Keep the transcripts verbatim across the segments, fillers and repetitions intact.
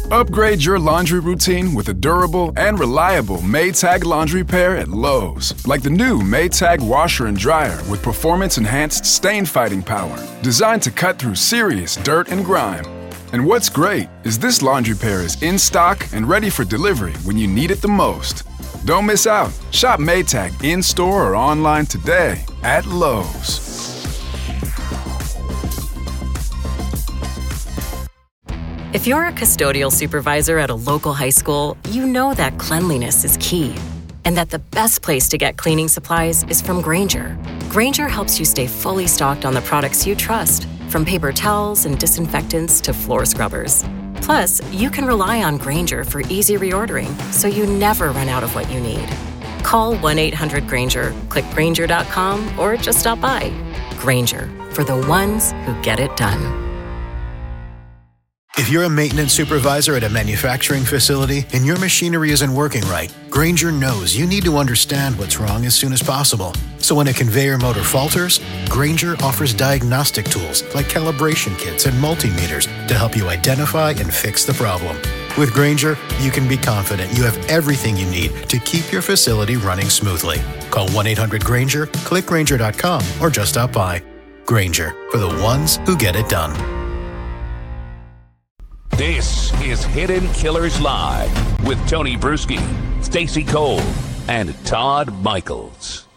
Upgrade your laundry routine with a durable and reliable Maytag laundry pair at Lowe's. Like the new Maytag washer and dryer with performance-enhanced stain-fighting power. Designed to cut through serious dirt and grime. And what's great is this laundry pair is in stock and ready for delivery when you need it the most. Don't miss out. Shop Maytag in-store or online today at Lowe's. If you're a custodial supervisor at a local high school, you know that cleanliness is key, and that the best place to get cleaning supplies is from Grainger. Grainger helps you stay fully stocked on the products you trust, from paper towels and disinfectants to floor scrubbers. Plus, you can rely on Grainger for easy reordering, so you never run out of what you need. Call one eight hundred Grainger, click Grainger dot com, or just stop by. Grainger, for the ones who get it done. If you're a maintenance supervisor at a manufacturing facility and your machinery isn't working right, Grainger knows you need to understand what's wrong as soon as possible. So when a conveyor motor falters, Grainger offers diagnostic tools like calibration kits and multimeters to help you identify and fix the problem. With Grainger, you can be confident you have everything you need to keep your facility running smoothly. Call one eight hundred Grainger, click Grainger dot com, or just stop by. Grainger, for the ones who get it done. This is Hidden Killers Live with Tony Bruschi, Stacey Cole, and Todd Michaels.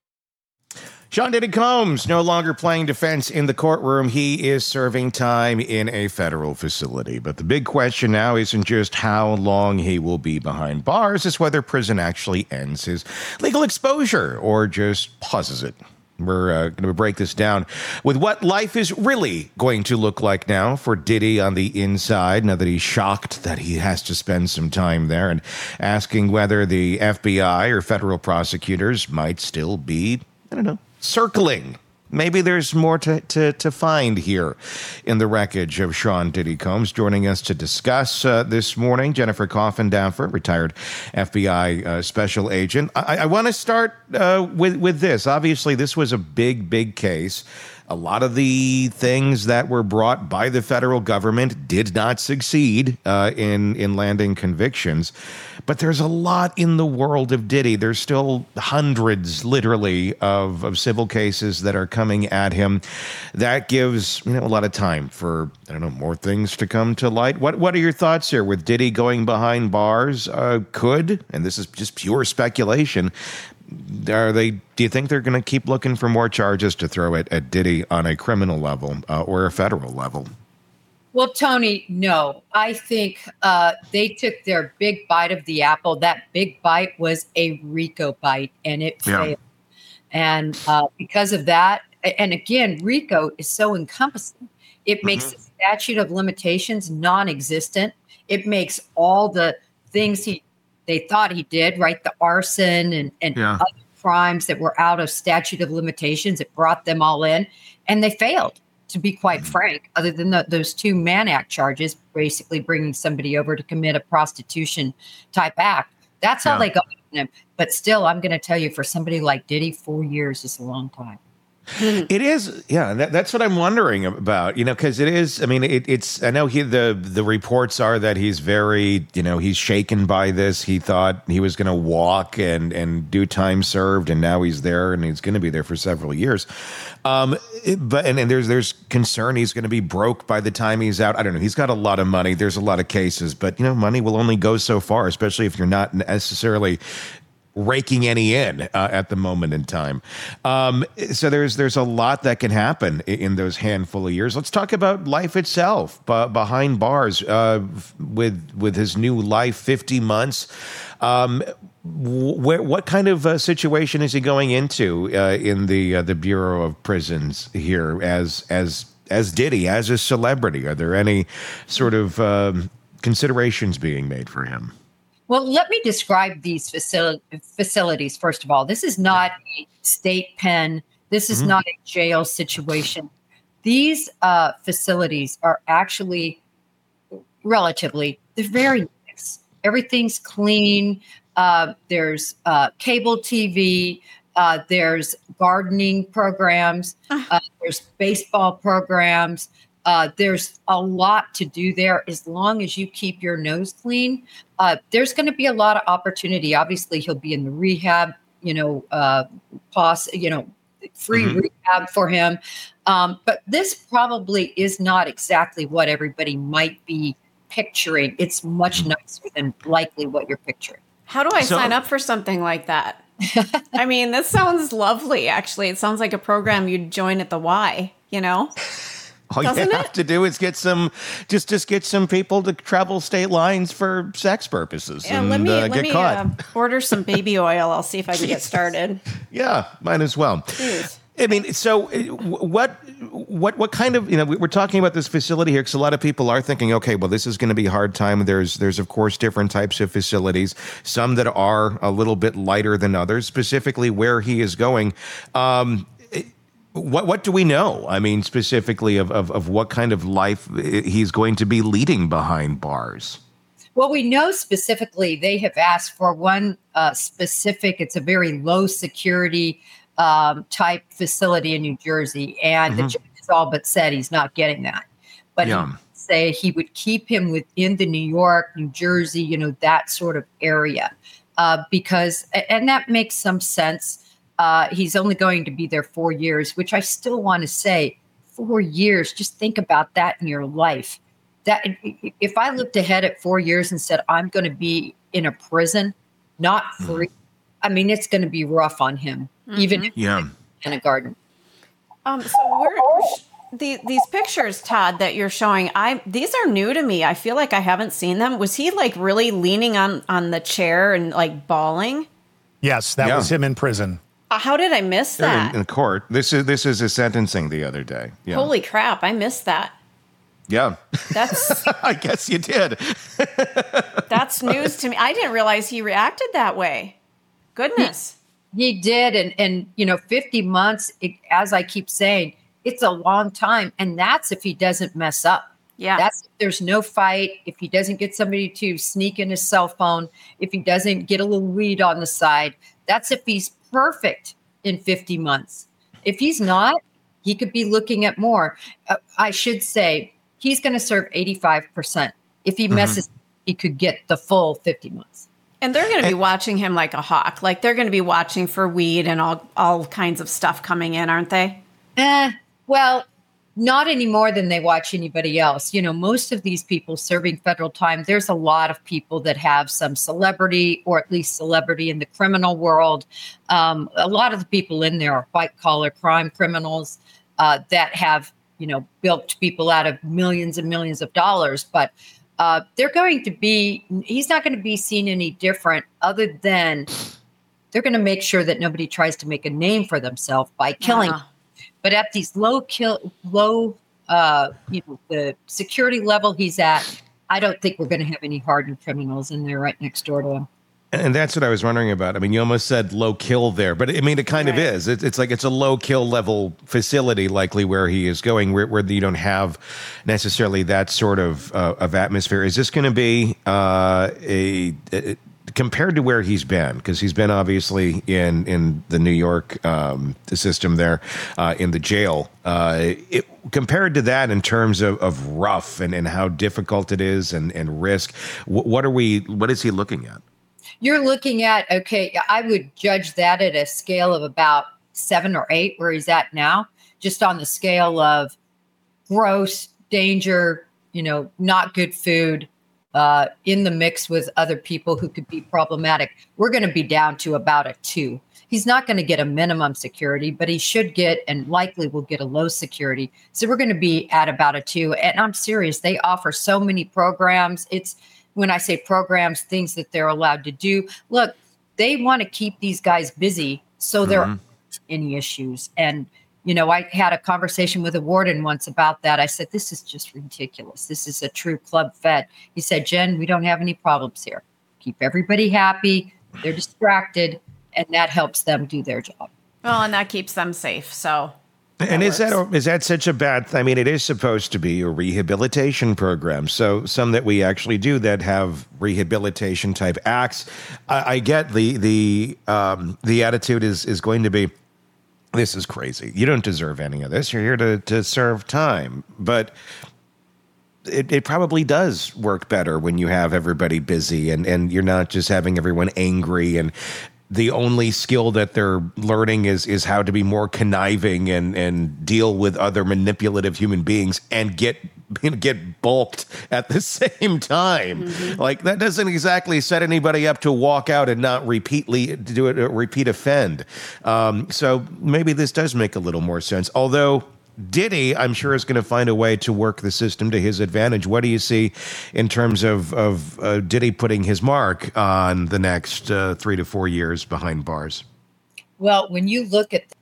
Sean Diddy Combs no longer playing defense in the courtroom. He is serving time in a federal facility. But the big question now isn't just how long he will be behind bars, it's whether prison actually ends his legal exposure or just pauses it. We're uh, going to break this down with what life is really going to look like now for Diddy on the inside, now that he's shocked that he has to spend some time there, and asking whether the F B I or federal prosecutors might still be, I don't know, circling. Maybe there's more to, to, to find here in the wreckage of Sean Diddy Combs. Joining us to discuss uh, this morning, Jennifer Coffindaffer, retired F B I uh, special agent. I, I want to start uh, with, with this. Obviously, this was a big, big case. A lot of the things that were brought by the federal government did not succeed uh, in, in landing convictions. But there's a lot in the world of Diddy. There's still hundreds, literally, of, of civil cases that are coming at him. That gives, you know, a lot of time for, I don't know, more things to come to light. What What are your thoughts here with Diddy going behind bars? Uh, could, and this is just pure speculation, are they? Do you think they're going to keep looking for more charges to throw at, at Diddy on a criminal level uh, or a federal level? Well, Tony, no. I think uh, they took their big bite of the apple. That big bite was a RICO bite, and it Yeah. failed. And uh, because of that, and again, RICO is so encompassing. It makes Mhm. the statute of limitations non-existent. It makes all the things he they thought he did, right? The arson and, and Yeah. other crimes that were out of statute of limitations. It brought them all in, and they failed, to be quite frank, other than the, those two Mann Act charges, basically bringing somebody over to commit a prostitution type act. That's all Yeah. they got on him. But still, I'm going to tell you, for somebody like Diddy, four years is a long time. It is, yeah. That, that's what I'm wondering about, you know, because it is. I mean, it, it's. I know he the the reports are that he's very, you know, he's shaken by this. He thought he was going to walk and and do time served, and now he's there, and he's going to be there for several years. Um, it- but and, and there's there's concern he's going to be broke by the time he's out. I don't know. He's got a lot of money. There's a lot of cases, but you know, money will only go so far, especially if you're not necessarily raking any in uh, at the moment in time. Um, so there's there's a lot that can happen in, in those handful of years. Let's talk about life itself b- behind bars uh, with with his new life, fifty months. Um, wh- what kind of uh, situation is he going into uh, in the uh, the Bureau of Prisons here as as as Diddy, as a celebrity? Are there any sort of um, considerations being made for him? Well, let me describe these facil- facilities, first of all. This is not a state pen. This is Mhm. not a jail situation. These uh, facilities are actually relatively, they're very nice. Everything's clean. Uh, there's uh, cable T V. Uh, there's gardening programs. Uh, there's baseball programs. Uh, there's a lot to do there. As long as you keep your nose clean, uh, there's going to be a lot of opportunity. Obviously, he'll be in the rehab, you know, uh, pos- you know, free mm-hmm. rehab for him. Um, but this probably is not exactly what everybody might be picturing. It's much nicer than likely what you're picturing. How do I So- sign up for something like that? I mean, this sounds lovely, actually. It sounds like a program you'd join at the Y, you know? All Doesn't you have it? to do is get some, just just get some people to travel state lines for sex purposes Yeah, and let me uh, let get me caught. uh, order some baby oil. I'll see if I can get started. Yeah, might as well. Jeez. I mean, so uh, what, what, what kind of, you know, we- we're talking about this facility here because a lot of people are thinking, okay, well, this is going to be a hard time. There's, there's of course different types of facilities, some that are a little bit lighter than others. Specifically, where he is going. Um, What what do we know? I mean, specifically of, of, of what kind of life he's going to be leading behind bars. Well, we know specifically they have asked for one uh, specific, it's a very low security um, type facility in New Jersey. And Mm-hmm. the judge has all but said he's not getting that. But Yeah. he say he would keep him within the New York, New Jersey, you know, that sort of area. Uh, because, and that makes some sense. Uh, he's only going to be there four years, which I still want to say, four years. Just think about that in your life. That if I looked ahead at four years and said I'm going to be in a prison, not free, mm-hmm. I mean it's going to be rough on him, mm-hmm. even if yeah. in a garden. Um, so we're, we're sh- the, these pictures, Todd, that you're showing, I these are new to me. I feel like I haven't seen them. Was he like really leaning on on the chair and like bawling? Yes, that Yeah. was him in prison. Uh, how did I miss that? In, in court. This is this is his sentencing the other day. Yeah. Holy crap! I missed that. Yeah. That's I guess you did. that's news to me. I didn't realize he reacted that way. Goodness. He did, and and you know, fifty months. It, as I keep saying, it's a long time, and that's if he doesn't mess up. Yeah. That's if there's no fight. If he doesn't get somebody to sneak in his cell phone, if he doesn't get a little weed on the side, that's if he's perfect in fifty months. If he's not, he could be looking at more. Uh, I should say he's going to serve eighty-five percent. If he messes, mm-hmm. he could get the full fifty months. And they're going to be watching him like a hawk. Like they're going to be watching for weed and all, all kinds of stuff coming in, aren't they? Eh, well, not any more than they watch anybody else. You know, most of these people serving federal time, there's a lot of people that have some celebrity or at least celebrity in the criminal world. Um, a lot of the people in there are white collar crime criminals uh, that have, you know, bilked people out of millions and millions of dollars. But uh, they're going to be, he's not going to be seen any different other than they're going to make sure that nobody tries to make a name for themselves by killing. Uh-huh. But at these low kill, low, uh, you know, the security level he's at, I don't think we're going to have any hardened criminals in there right next door to him. And that's what I was wondering about. I mean, you almost said low kill there, but I mean, it kind Right. of is. It's, it's like it's a low kill level facility, likely where he is going, where, where you don't have necessarily that sort of uh, of atmosphere. Is this going to be uh, a, a compared to where he's been? Because he's been obviously in in the New York um, the system there, uh, in the jail. Uh, it, compared to that, in terms of, of rough and, and how difficult it is and and risk, what, what are we? What is he looking at? You're looking at, okay, I would judge that at a scale of about seven or eight, where he's at now, just on the scale of gross, danger, you know, not good food, uh, in the mix with other people who could be problematic. We're going to be down to about a two. He's not going to get a minimum security, but he should get and likely will get a low security. So we're going to be at about a two. And I'm serious. They offer so many programs. It's, when I say programs, things that they're allowed to do. Look, they want to keep these guys busy so there mm-hmm. aren't any issues. And, you know, I had a conversation with a warden once about that. I said, this is just ridiculous. This is a true club fed. He said, Jen, we don't have any problems here. Keep everybody happy. They're distracted, and that helps them do their job. Well, and that keeps them safe. So. And that is that works. is that such a bad thing? I mean, it is supposed to be a rehabilitation program. So some that we actually do that have rehabilitation type acts. I, I get the the um, the attitude is is going to be, this is crazy. You don't deserve any of this. You're here to, to serve time. But it, it probably does work better when you have everybody busy and, and you're not just having everyone angry and the only skill that they're learning is is how to be more conniving and, and deal with other manipulative human beings and get get bulked at the same time. Mm-hmm. Like, that doesn't exactly set anybody up to walk out and not repeatly to do it, repeat offend. Um, so maybe this does make a little more sense. Although Diddy, I'm sure, is going to find a way to work the system to his advantage. What do you see in terms of, of uh, Diddy putting his mark on the next uh, three to four years behind bars? Well, when you look at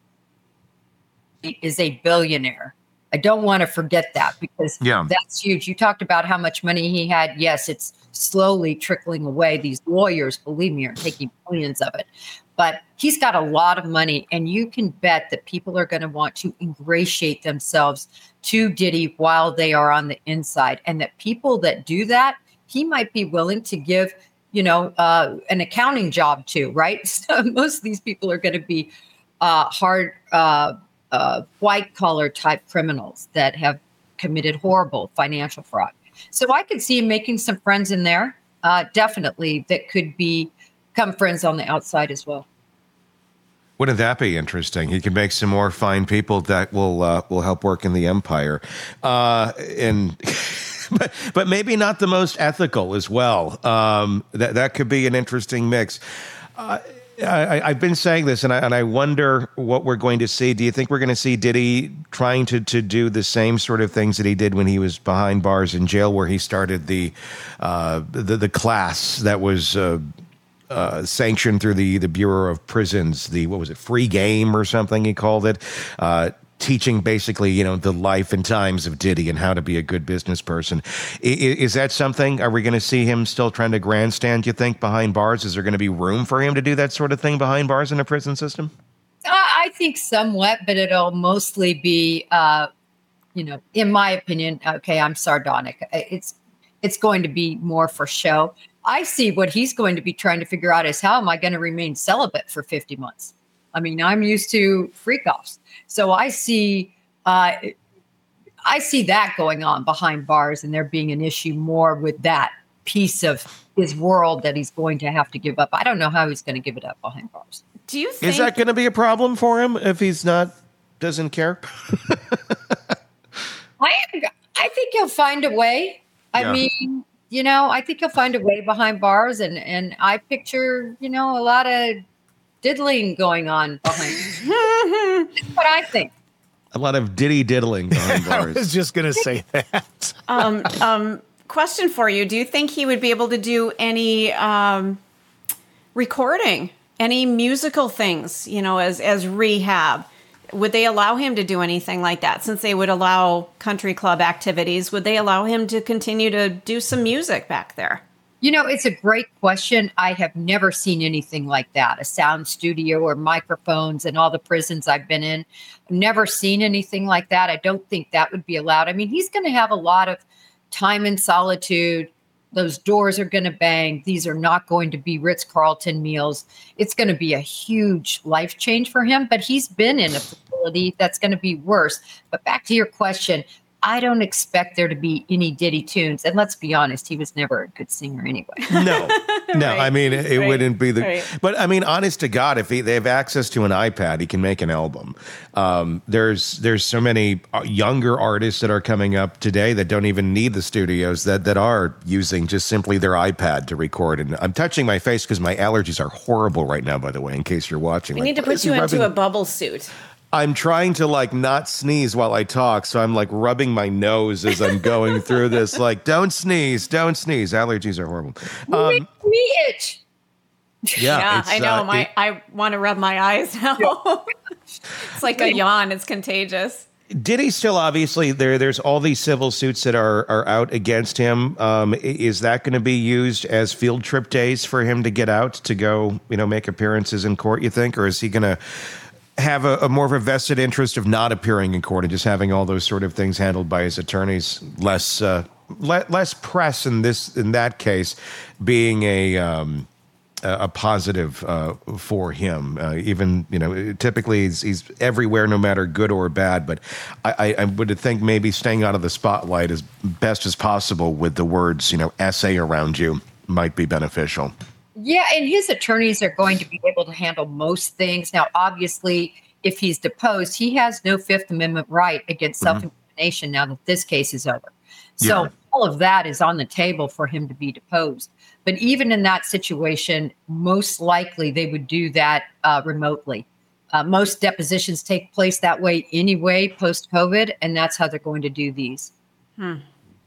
the, he is a billionaire. I don't want to forget that because yeah. that's huge. You talked about how much money he had. Yes, it's slowly trickling away. These lawyers, believe me, are taking millions of it. But he's got a lot of money, and you can bet that people are going to want to ingratiate themselves to Diddy while they are on the inside. And that people that do that, he might be willing to give, you know, uh, an accounting job to, right? So most of these people are going to be uh, hard, uh, uh, white-collar type criminals that have committed horrible financial fraud. So I could see him making some friends in there, uh, definitely, that could be become friends on the outside as well. Wouldn't that be interesting? He can make some more fine people that will uh, will help work in the empire, uh, and but but maybe not the most ethical as well. Um, that that could be an interesting mix. Uh, I, I've been saying this, and I, and I wonder what we're going to see. Do you think we're going to see Diddy trying to, to do the same sort of things that he did when he was behind bars in jail, where he started the uh, the, the class that was uh, uh, sanctioned through the, the Bureau of Prisons, the, what was it, free game or something he called it, uh, teaching basically, you know, the life and times of Diddy and how to be a good business person. Is, is that something? Are we going to see him still trying to grandstand, you think, behind bars? Is there going to be room for him to do that sort of thing behind bars in a prison system? I think somewhat, but it'll mostly be, uh, you know, in my opinion, okay, I'm sardonic. It's it's going to be more for show. I see what he's going to be trying to figure out is, how am I going to remain celibate for fifty months? I mean, I'm used to freak-offs. So I see uh, I see that going on behind bars, and there being an issue more with that piece of his world that he's going to have to give up. I don't know how he's going to give it up behind bars. Do you think- Is that going to be a problem for him if he's not, doesn't care? I I think he'll find a way. I yeah. mean, you know, I think he'll find a way behind bars, and, and I picture, you know, a lot of diddling going on behind. That's what I think. A lot of diddy diddling behind bars. I was just going to say that. um, um, question for you. Do you think he would be able to do any um, recording, any musical things, you know, as, as rehab? Would they allow him to do anything like that? Since they would allow country club activities, would they allow him to continue to do some music back there? You know, it's a great question. I have never seen anything like that, a sound studio or microphones in all the prisons I've been in. I've never seen anything like that. I don't think that would be allowed. I mean, he's going to have a lot of time in solitude. Those doors are going to bang. These are not going to be Ritz-Carlton meals. It's going to be a huge life change for him, but he's been in a facility that's going to be worse. But back to your question, I don't expect there to be any Diddy tunes. And let's be honest, he was never a good singer anyway. No, no. Right. I mean, it, it Right. wouldn't be the, Right. but I mean, honest to God, if he, they have access to an iPad, he can make an album. Um, there's, there's so many younger artists that are coming up today that don't even need the studios, that, that are using just simply their iPad to record. And I'm touching my face because my allergies are horrible right now, by the way, in case you're watching. We Like, need to what put is he you into rubbing- a bubble suit. I'm trying to like not sneeze while I talk, so I'm like rubbing my nose as I'm going through this. Like, don't sneeze, don't sneeze. Allergies are horrible. Um, me, me itch. yeah, Yeah, it's, I know. uh, my it- I want to rub my eyes now. It's like a yawn. It's contagious. Diddy still obviously there. There's all these civil suits that are are out against him. Um, i- is that going to be used as field trip days for him to get out to go, you know, make appearances in court? You think, or is he going to have a, a more of a vested interest of not appearing in court and just having all those sort of things handled by his attorneys? Less uh, le- less press in this in that case, being a um, a positive uh, for him. Uh, even, you know, typically he's, he's everywhere, no matter good or bad. But I, I would think maybe staying out of the spotlight as best as possible with the words, you know, S A around you might be beneficial. Yeah, and his attorneys are going to be able to handle most things. Now, obviously, if he's deposed, he has no Fifth Amendment right against mm-hmm. self-incrimination now that this case is over. So yeah. all of that is on the table for him to be deposed. But even in that situation, most likely they would do that uh, remotely. Uh, most depositions take place that way anyway, post-COVID, and that's how they're going to do these. Hmm.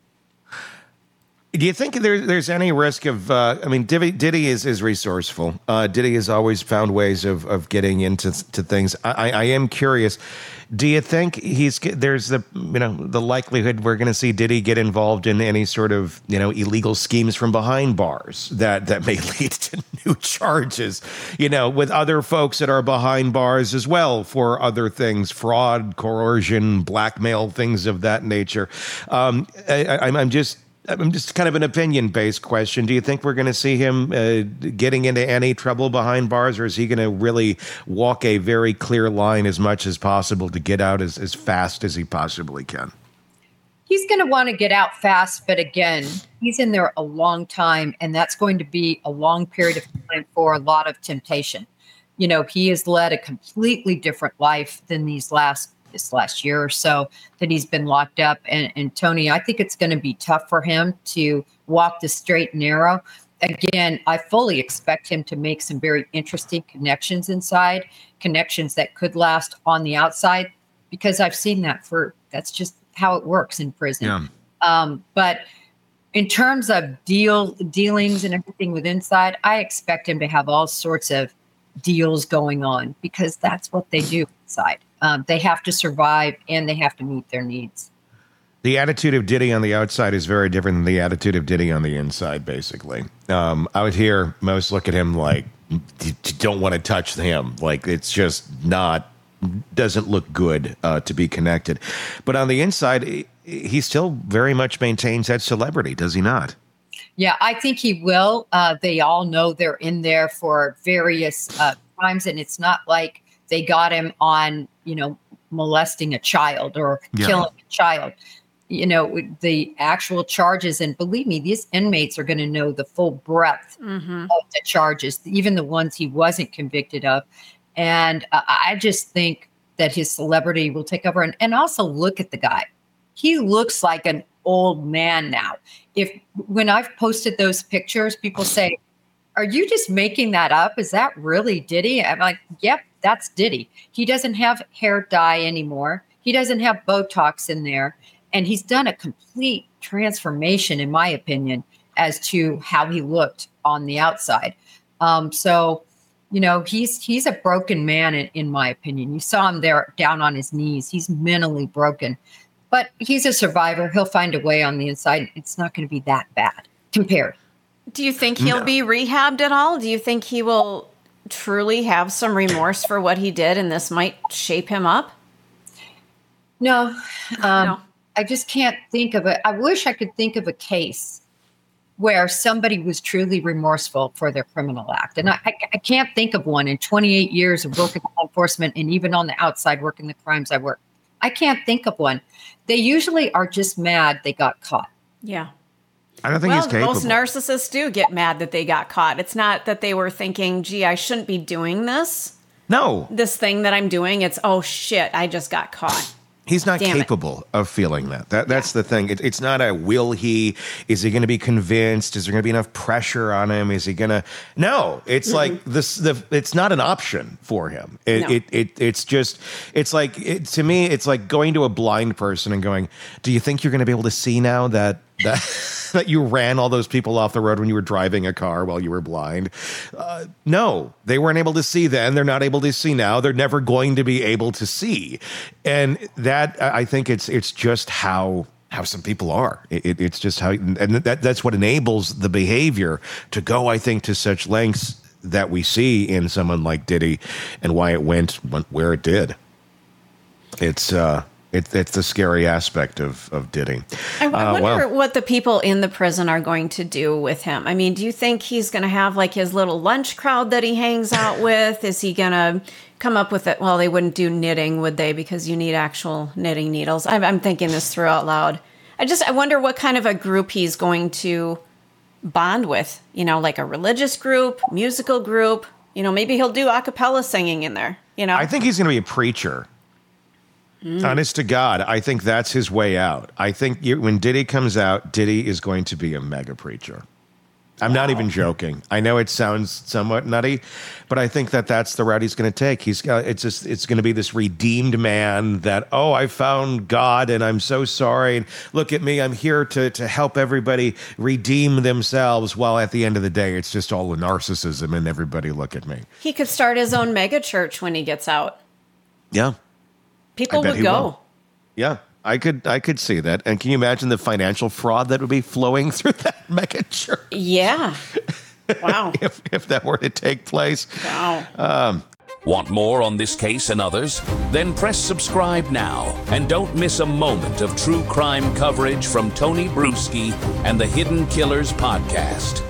Do you think there, there's any risk of, uh, I mean, Diddy, Diddy is, is resourceful. Uh, Diddy has always found ways of, of getting into to things. I, I am curious, do you think he's, there's the, you know, the likelihood we're going to see Diddy get involved in any sort of, you know, illegal schemes from behind bars that, that may lead to new charges, you know, with other folks that are behind bars as well for other things, fraud, coercion, blackmail, things of that nature. Um, I, I, I'm just, I'm just kind of an opinion-based question. Do you think we're going to see him uh, getting into any trouble behind bars, or is he going to really walk a very clear line as much as possible to get out as, as fast as he possibly can? He's going to want to get out fast, but again, he's in there a long time, and that's going to be a long period of time for a lot of temptation. You know, he has led a completely different life than these last this last year or so that he's been locked up. And, and Tony, I think it's going to be tough for him to walk the straight and narrow. Again, I fully expect him to make some very interesting connections inside, connections that could last on the outside, because I've seen that for, that's just how it works in prison. Yeah. Um, but in terms of deal dealings and everything with inside, I expect him to have all sorts of deals going on, because that's what they do inside. Um, they have to survive and they have to meet their needs. The attitude of Diddy on the outside is very different than the attitude of Diddy on the inside, basically. Um, out here, most look at him like, you don't want to touch him. Like, it's just not, doesn't look good uh, to be connected. But on the inside, he still very much maintains that celebrity, does he not? Yeah, I think he will. Uh, they all know they're in there for various uh, crimes, and it's not like they got him on, you know, molesting a child or yeah. killing a child. You know, the actual charges, and believe me, these inmates are going to know the full breadth mm-hmm. of the charges, even the ones he wasn't convicted of. And uh, I just think that his celebrity will take over. And, and also look at the guy. He looks like an old man now. If when I've posted those pictures, people say, are you just making that up? Is that really Diddy? I'm like, yep, that's Diddy. He doesn't have hair dye anymore. He doesn't have Botox in there. And he's done a complete transformation, in my opinion, as to how he looked on the outside. Um, so, you know, he's he's a broken man, in, in my opinion. You saw him there down on his knees. He's mentally broken. But he's a survivor. He'll find a way on the inside. It's not going to be that bad compared. Do you think he'll no. be rehabbed at all? Do you think he will truly have some remorse for what he did, and this might shape him up? No. Um, no. I just can't think of it. I wish I could think of a case where somebody was truly remorseful for their criminal act. And I, I, I can't think of one in twenty-eight years of working in law enforcement, and even on the outside working the crimes I work. I can't think of one. They usually are just mad they got caught. Yeah. I don't think well, he's capable. Most narcissists do get mad that they got caught. It's not that they were thinking, gee, I shouldn't be doing this. No. This thing that I'm doing. It's, oh, shit, I just got caught. He's not Damn capable it. of feeling that. that that's yeah. the thing. It, it's not a will he, is he going to be convinced? Is there going to be enough pressure on him? Is he going to, no, it's mm-hmm. like this, the, it's not an option for him. It, no. it, it, it's just, it's like, it, to me, it's like going to a blind person and going, do you think you're going to be able to see now that, that, that you ran all those people off the road when you were driving a car while you were blind? Uh, no, they weren't able to see then. They're not able to see now. They're never going to be able to see. And that, I think it's, it's just how, how some people are. It, it's just how, and that, that's what enables the behavior to go, I think, to such lengths that we see in someone like Diddy, and why it went, went where it did. It's, uh, It, it's the scary aspect of, of Diddy. I, I Uh, wonder well, what the people in the prison are going to do with him. I mean, do you think he's going to have like his little lunch crowd that he hangs out with? Is he going to come up with it? Well, they wouldn't do knitting, would they? Because you need actual knitting needles. I'm, I'm thinking this through out loud. I just, I wonder what kind of a group he's going to bond with, you know, like a religious group, musical group, you know, maybe he'll do a cappella singing in there, you know? I think he's going to be a preacher. Mm. Honest to God, I think that's his way out. I think you, when Diddy comes out, Diddy is going to be a mega preacher. I'm wow. not even joking. I know it sounds somewhat nutty, but I think that that's the route he's going to take. He's got, it's just, it's going to be this redeemed man that, oh, I found God and I'm so sorry. And look at me. I'm here to, to help everybody redeem themselves. While at the end of the day, it's just all the narcissism and everybody look at me. He could start his own mega church when he gets out. Yeah. People would go. Will. Yeah. I could I could see that. And can you imagine the financial fraud that would be flowing through that mega church? Yeah. Wow. if, if that were to take place. Wow. Um, Want more on this case and others? Then press subscribe now and don't miss a moment of true crime coverage from Tony Bruschi and the Hidden Killers podcast.